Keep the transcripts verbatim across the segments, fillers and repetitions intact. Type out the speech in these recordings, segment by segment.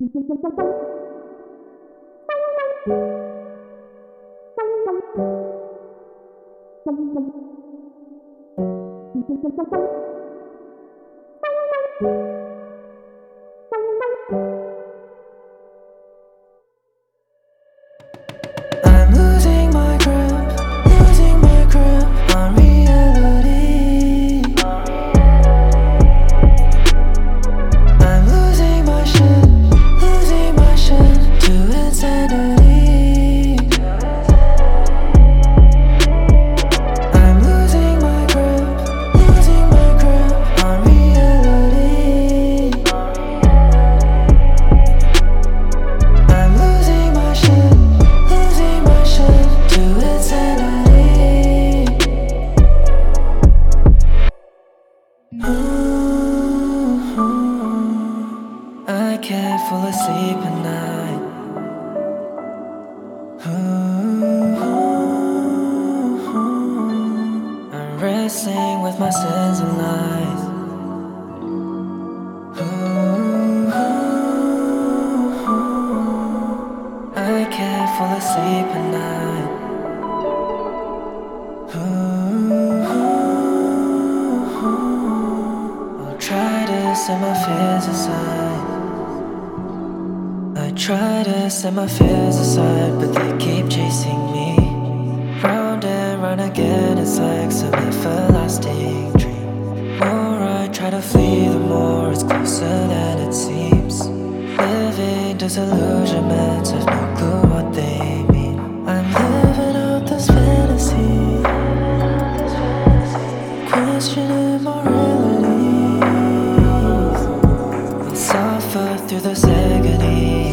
I'm losing my grip, losing my grip on reality. I'm losing my shit, losing my shit to insanity. I'm losing my grip, losing my grip on reality. I'm losing my shit, losing my shit to insanity. Ooh, I can't fall asleep at night. Ooh, I'm wrestling with my sins and lies. Ooh, I can't fall asleep at night. Ooh, I'll try to set my fears aside. I try to set my fears aside, but they keep chasing me round and round again. It's like some everlasting dream. More I try to flee, the more it's closer than it seems. Living disillusionments, I've no clue what they mean. I'm living out this fantasy, questioning moralities. I'll suffer through this agony,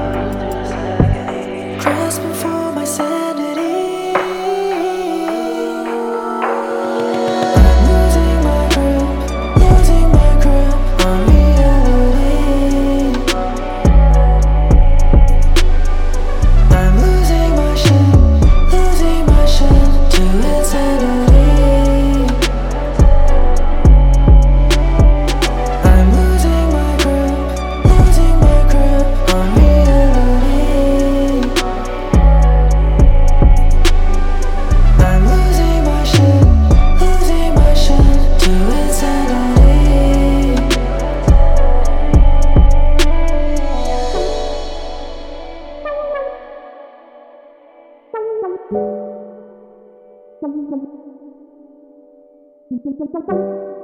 grasping for my sanity. I'm losing my grip, losing my grip on reality. I'm losing my shit, losing my shit to insanity. I'm losing my grip, losing my grip on reality. I'm losing my shit, losing my shit to insanity. Thank you.